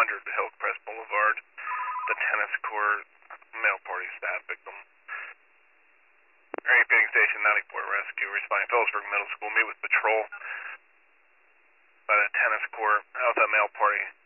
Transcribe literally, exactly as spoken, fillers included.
hundred Hillcrest Boulevard, the tennis court, male party stab victim. Area Picking Station ninety-four rescue, responding Phillipsburg Middle School, meet with patrol by the tennis court. How's that male party?